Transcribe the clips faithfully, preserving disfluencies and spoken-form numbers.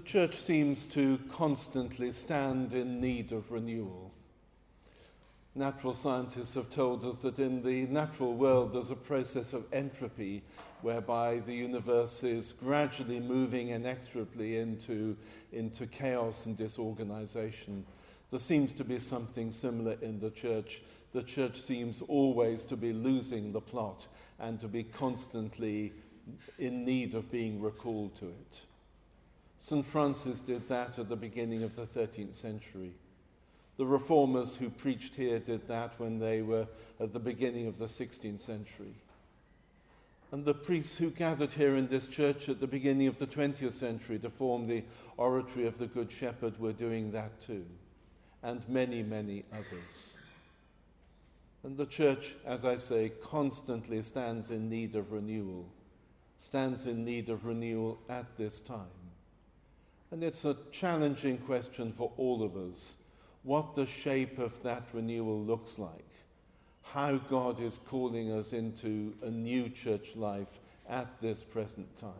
The church seems to constantly stand in need of renewal. Natural scientists have told us that in the natural world there's a process of entropy whereby the universe is gradually moving inexorably into, into chaos and disorganization. There seems to be something similar in the church. The church seems always to be losing the plot and to be constantly in need of being recalled to it. Saint Francis did that at the beginning of the thirteenth century. The reformers who preached here did that when they were at the beginning of the sixteenth century. And the priests who gathered here in this church at the beginning of the twentieth century to form the Oratory of the Good Shepherd were doing that too, and many, many others. And the church, as I say, constantly stands in need of renewal, stands in need of renewal at this time. And it's a challenging question for all of us, what the shape of that renewal looks like, how God is calling us into a new church life at this present time.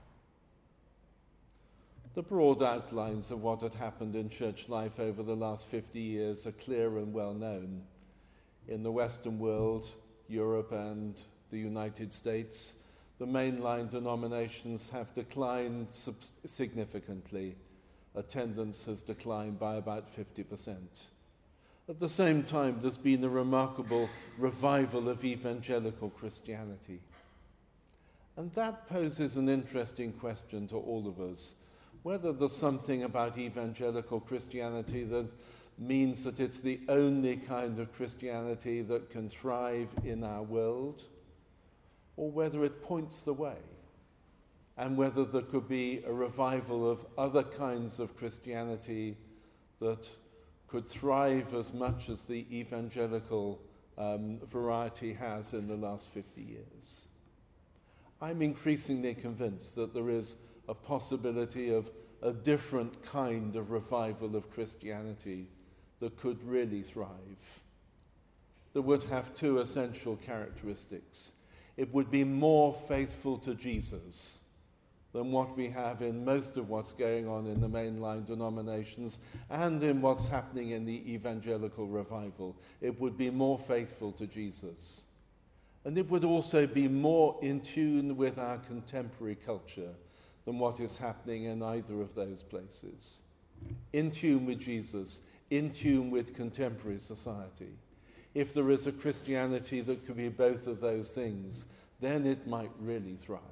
The broad outlines of what had happened in church life over the last fifty years are clear and well known. In the Western world, Europe and the United States, the mainline denominations have declined sub- significantly. Attendance has declined by about fifty percent. At the same time, there's been a remarkable revival of evangelical Christianity. And that poses an interesting question to all of us, whether there's something about evangelical Christianity that means that it's the only kind of Christianity that can thrive in our world, or whether it points the way, and whether there could be a revival of other kinds of Christianity that could thrive as much as the evangelical um, variety has in the last fifty years. I'm increasingly convinced that there is a possibility of a different kind of revival of Christianity that could really thrive, that would have two essential characteristics. It would be more faithful to Jesus than what we have in most of what's going on in the mainline denominations and in what's happening in the evangelical revival. It would be more faithful to Jesus. And it would also be more in tune with our contemporary culture than what is happening in either of those places. In tune with Jesus, in tune with contemporary society. If there is a Christianity that could be both of those things, then it might really thrive.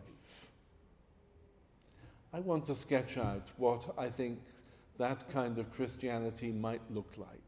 I want to sketch out what I think that kind of Christianity might look like.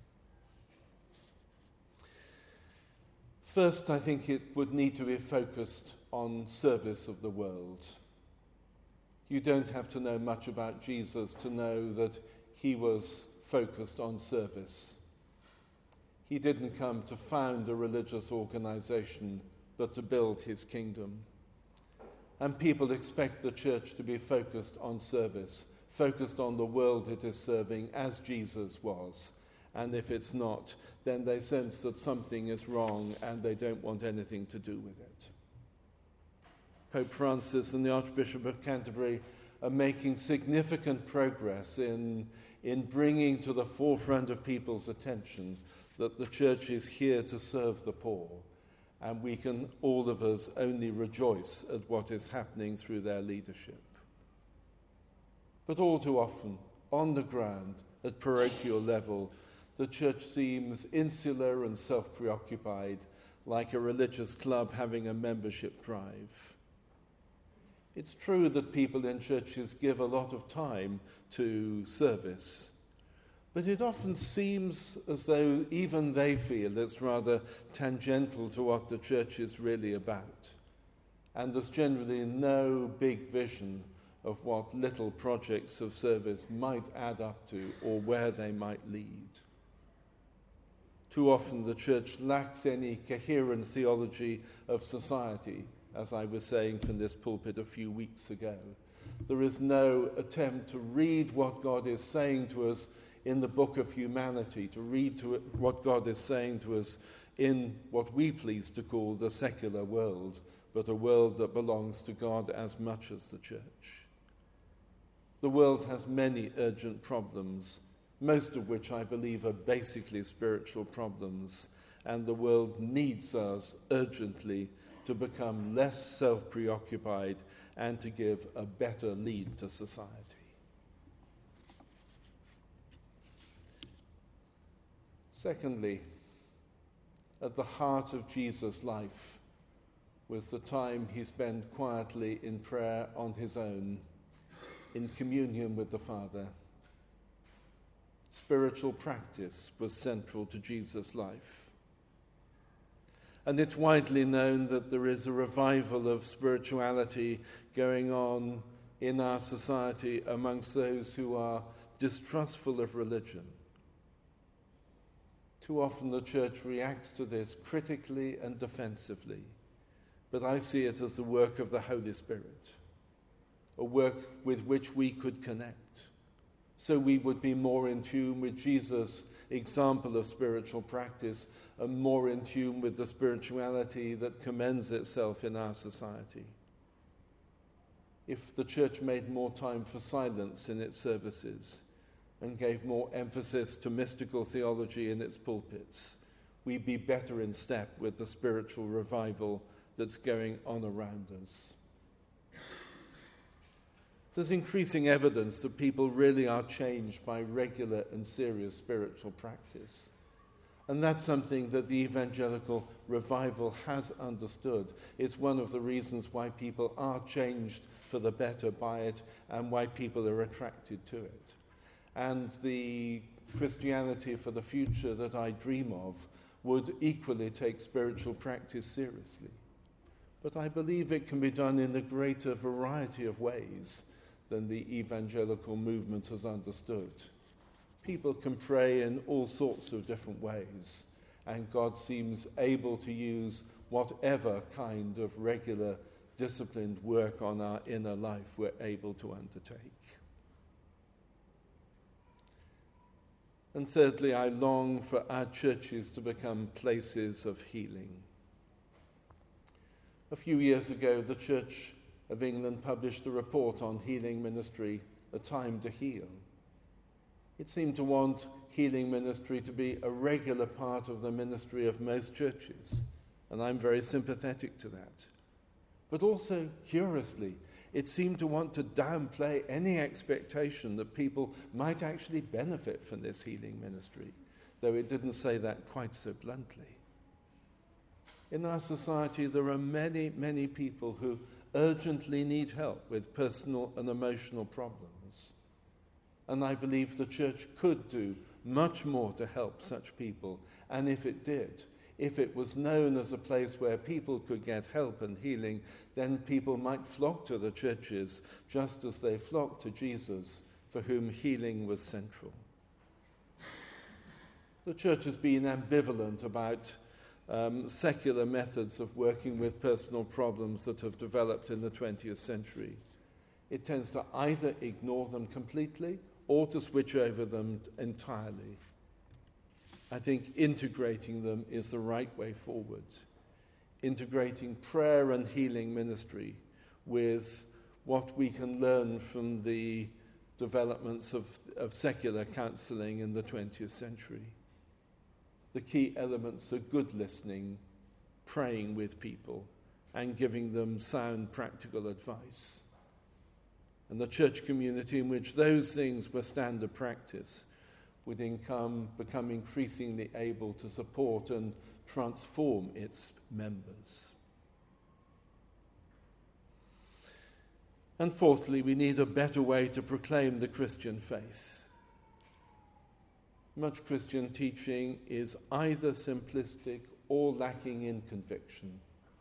First, I think it would need to be focused on service of the world. You don't have to know much about Jesus to know that he was focused on service. He didn't come to found a religious organization, but to build his kingdom. And people expect the church to be focused on service, focused on the world it is serving as Jesus was. And if it's not, then they sense that something is wrong and they don't want anything to do with it. Pope Francis and the Archbishop of Canterbury are making significant progress in, in bringing to the forefront of people's attention that the church is here to serve the poor. And we can, all of us, only rejoice at what is happening through their leadership. But all too often, on the ground, at parochial level, the church seems insular and self-preoccupied, like a religious club having a membership drive. It's true that people in churches give a lot of time to service, but it often seems as though even they feel it's rather tangential to what the church is really about. And there's generally no big vision of what little projects of service might add up to or where they might lead. Too often the church lacks any coherent theology of society, as I was saying from this pulpit a few weeks ago. There is no attempt to read what God is saying to us in the book of humanity, to read to it what God is saying to us in what we please to call the secular world, but a world that belongs to God as much as the church. The world has many urgent problems, most of which I believe are basically spiritual problems, and the world needs us urgently to become less self-preoccupied and to give a better lead to society. Secondly, at the heart of Jesus' life was the time he spent quietly in prayer on his own, in communion with the Father. Spiritual practice was central to Jesus' life. And it's widely known that there is a revival of spirituality going on in our society amongst those who are distrustful of religion. Too often the church reacts to this critically and defensively, but I see it as the work of the Holy Spirit, a work with which we could connect, so we would be more in tune with Jesus' example of spiritual practice and more in tune with the spirituality that commends itself in our society. If the church made more time for silence in its services and gave more emphasis to mystical theology in its pulpits, we'd be better in step with the spiritual revival that's going on around us. There's increasing evidence that people really are changed by regular and serious spiritual practice. And that's something that the evangelical revival has understood. It's one of the reasons why people are changed for the better by it and why people are attracted to it. And the Christianity for the future that I dream of would equally take spiritual practice seriously. But I believe it can be done in a greater variety of ways than the evangelical movement has understood. People can pray in all sorts of different ways, and God seems able to use whatever kind of regular, disciplined work on our inner life we're able to undertake. And thirdly, I long for our churches to become places of healing. A few years ago, the Church of England published a report on healing ministry, A Time to Heal. It seemed to want healing ministry to be a regular part of the ministry of most churches, and I'm very sympathetic to that. But also, curiously, it seemed to want to downplay any expectation that people might actually benefit from this healing ministry, though it didn't say that quite so bluntly. In our society, there are many, many people who urgently need help with personal and emotional problems. And I believe the church could do much more to help such people. And if it did, if it was known as a place where people could get help and healing, then people might flock to the churches just as they flocked to Jesus, for whom healing was central. The church has been ambivalent about Um, secular methods of working with personal problems that have developed in the twentieth century. It tends to either ignore them completely or to switch over them entirely. I think integrating them is the right way forward. Integrating prayer and healing ministry with what we can learn from the developments of, of secular counselling in the twentieth century. The key elements are good listening, praying with people, and giving them sound practical advice. And the church community in which those things were standard practice would income, become increasingly able to support and transform its members. And fourthly, we need a better way to proclaim the Christian faith. Much Christian teaching is either simplistic or lacking in conviction.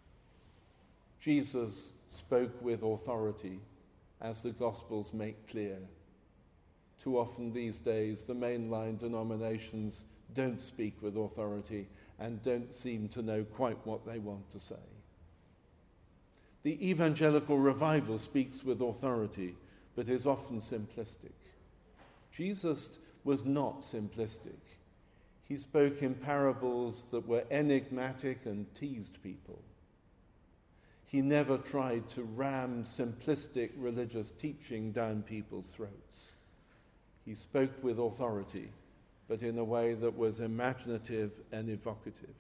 Jesus spoke with authority, as the Gospels make clear. Too often these days, the mainline denominations don't speak with authority and don't seem to know quite what they want to say. The evangelical revival speaks with authority, but is often simplistic. Jesus was not simplistic. He spoke in parables that were enigmatic and teased people. He never tried to ram simplistic religious teaching down people's throats. He spoke with authority, but in a way that was imaginative and evocative.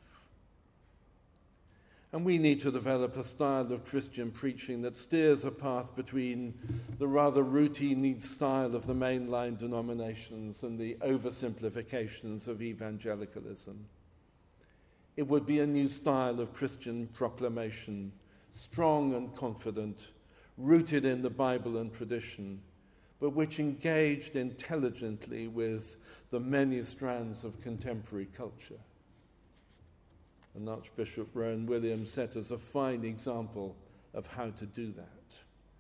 And we need to develop a style of Christian preaching that steers a path between the rather routine style of the mainline denominations and the oversimplifications of evangelicalism. It would be a new style of Christian proclamation, strong and confident, rooted in the Bible and tradition, but which engaged intelligently with the many strands of contemporary culture. And Archbishop Rowan Williams set us a fine example of how to do that.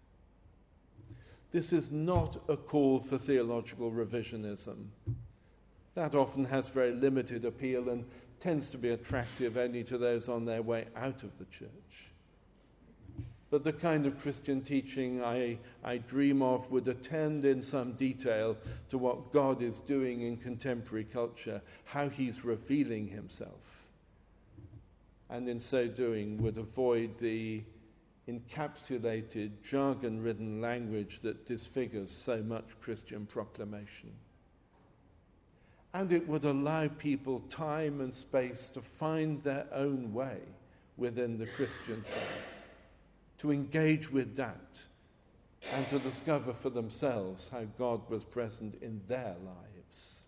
This is not a call for theological revisionism. That often has very limited appeal and tends to be attractive only to those on their way out of the church. But the kind of Christian teaching I, I dream of would attend in some detail to what God is doing in contemporary culture, how he's revealing himself, and in so doing would avoid the encapsulated, jargon-ridden language that disfigures so much Christian proclamation. And it would allow people time and space to find their own way within the Christian faith, to engage with doubt, and to discover for themselves how God was present in their lives.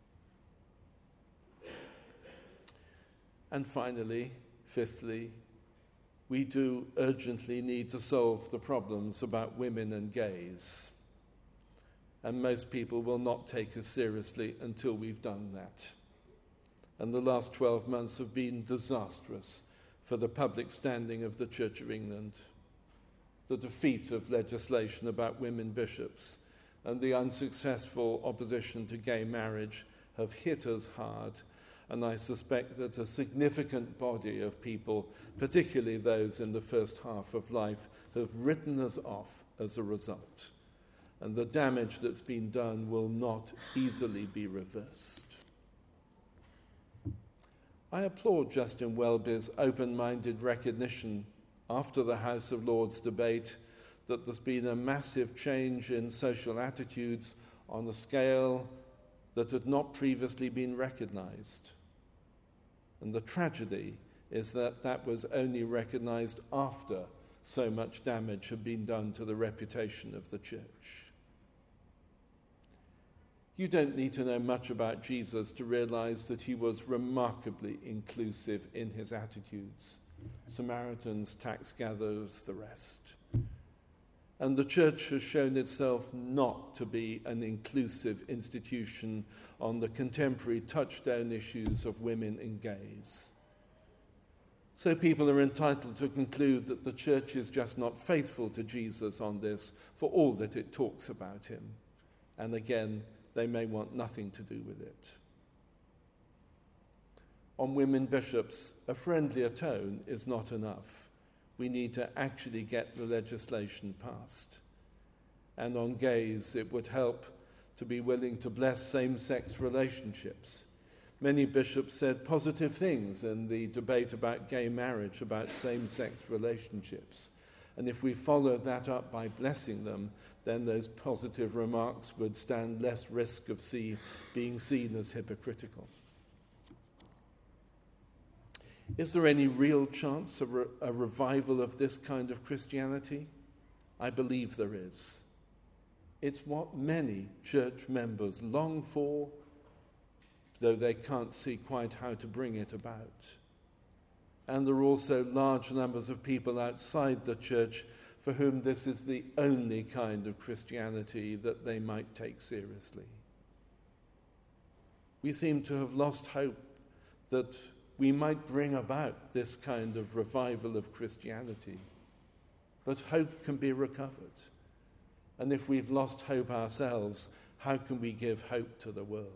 And finally, fifthly, we do urgently need to solve the problems about women and gays. And most people will not take us seriously until we've done that. And the last twelve months have been disastrous for the public standing of the Church of England. The defeat of legislation about women bishops and the unsuccessful opposition to gay marriage have hit us hard, and I suspect that a significant body of people, particularly those in the first half of life, have written us off as a result. And the damage that's been done will not easily be reversed. I applaud Justin Welby's open-minded recognition after the House of Lords debate that there's been a massive change in social attitudes on a scale that had not previously been recognized. And the tragedy is that that was only recognized after so much damage had been done to the reputation of the church. You don't need to know much about Jesus to realize that he was remarkably inclusive in his attitudes. Samaritans, tax gatherers, the rest. And the church has shown itself not to be an inclusive institution on the contemporary touchstone issues of women and gays. So people are entitled to conclude that the church is just not faithful to Jesus on this for all that it talks about him. And again, they may want nothing to do with it. On women bishops, a friendlier tone is not enough. We need to actually get the legislation passed. And on gays, it would help to be willing to bless same-sex relationships. Many bishops said positive things in the debate about gay marriage, about same-sex relationships. And if we followed that up by blessing them, then those positive remarks would stand less risk of see, being seen as hypocritical. Is there any real chance of re- a revival of this kind of Christianity? I believe there is. It's what many church members long for, though they can't see quite how to bring it about. And there are also large numbers of people outside the church for whom this is the only kind of Christianity that they might take seriously. We seem to have lost hope that we might bring about this kind of revival of Christianity. But hope can be recovered. And if we've lost hope ourselves, how can we give hope to the world?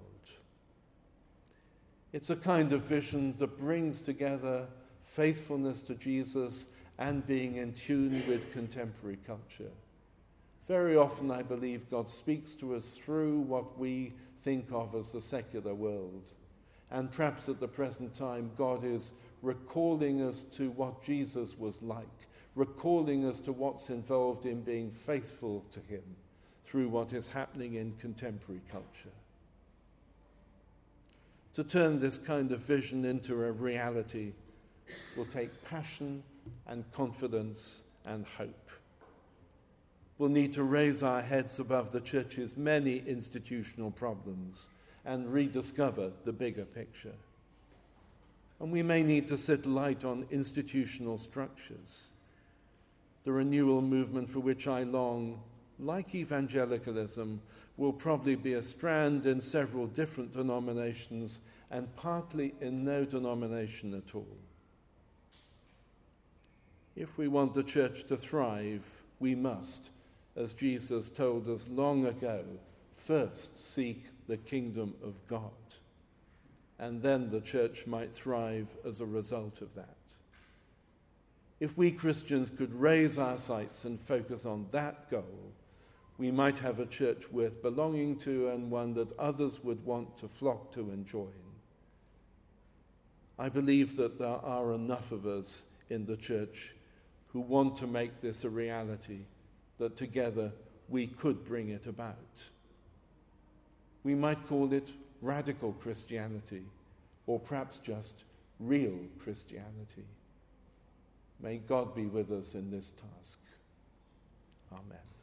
It's a kind of vision that brings together faithfulness to Jesus and being in tune with contemporary culture. Very often, I believe, God speaks to us through what we think of as the secular world. And perhaps at the present time, God is recalling us to what Jesus was like, recalling us to what's involved in being faithful to him through what is happening in contemporary culture. To turn this kind of vision into a reality will take passion and confidence and hope. We'll need to raise our heads above the church's many institutional problems and rediscover the bigger picture. And we may need to set light on institutional structures. The renewal movement for which I long, like evangelicalism, will probably be a strand in several different denominations and partly in no denomination at all. If we want the church to thrive, we must, as Jesus told us long ago, first seek the kingdom of God. And then the church might thrive as a result of that. If we Christians could raise our sights and focus on that goal, we might have a church worth belonging to and one that others would want to flock to and join. I believe that there are enough of us in the church who want to make this a reality, that together we could bring it about. We might call it radical Christianity, or perhaps just real Christianity. May God be with us in this task. Amen.